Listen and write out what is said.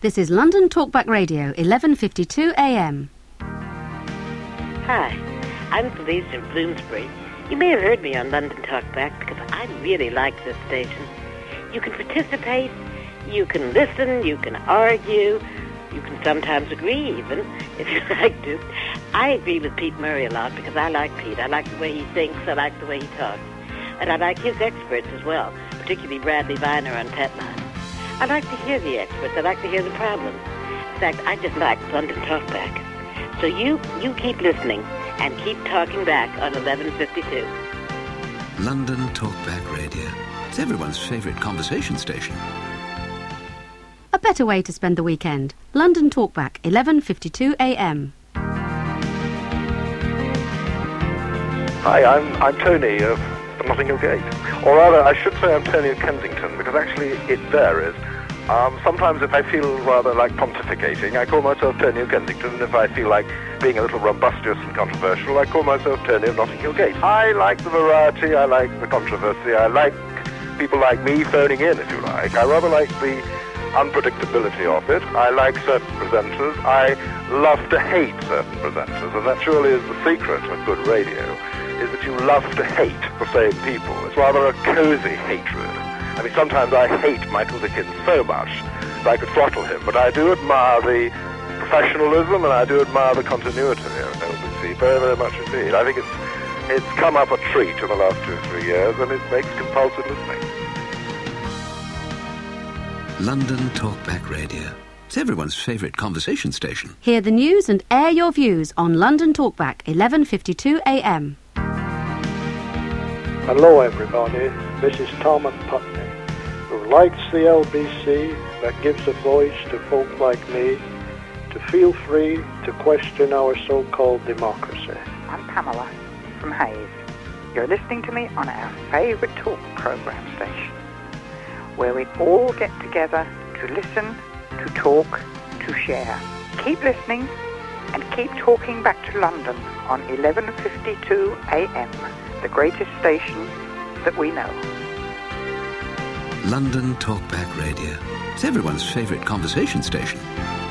This is London Talkback Radio, 11:52 a.m. Hi, I'm Felice in Bloomsbury. You may have heard me on London Talkback because I really like this station. You can participate, you can listen, you can argue, you can sometimes agree even, if you like to. I agree with Pete Murray a lot because I like Pete. I like the way he thinks, I like the way he talks. And I like his experts as well, particularly Bradley Viner on Petline. I like to hear the experts. I like to hear the problems. In fact, I just like London Talkback. So you keep listening and keep talking back on 1152. London Talkback Radio. It's everyone's favourite conversation station. A better way to spend the weekend. London Talkback, 11:52 a.m. Hi, I'm Tony of Notting Hill Gate. Or rather, I should say I'm Tony of Kensington, because actually it varies. Sometimes if I feel rather like pontificating, I call myself Tony of Kensington, and if I feel like being a little rumbustious and controversial, I call myself Tony of Notting Hill Gate. I like the variety, I like the controversy, I like people like me phoning in, if you like. I rather like the unpredictability of it. I like certain presenters. I love to hate certain presenters, and that surely is the secret of good radio, is that you love to hate the same people. It's rather a cozy hatred. I mean, sometimes I hate Michael Dickens so much that I could throttle him, but I do admire the professionalism and I do admire the continuity of LBC very, very much indeed. I think it's come up a treat in the last 2 or 3 years, and it makes compulsive listening. London Talkback Radio. It's everyone's favourite conversation station. Hear the news and air your views on London Talkback, 11:52 a.m. Hello everybody, this is Tom and Putney, who likes the LBC, that gives a voice to folk like me to feel free to question our so-called democracy. I'm Pamela from Hayes. You're listening to me on our favourite talk programme station, where we all get together to listen, to talk, to share. Keep listening and keep talking back to London on 11:52 a.m., the greatest station that we know. London Talkback Radio. It's everyone's favourite conversation station.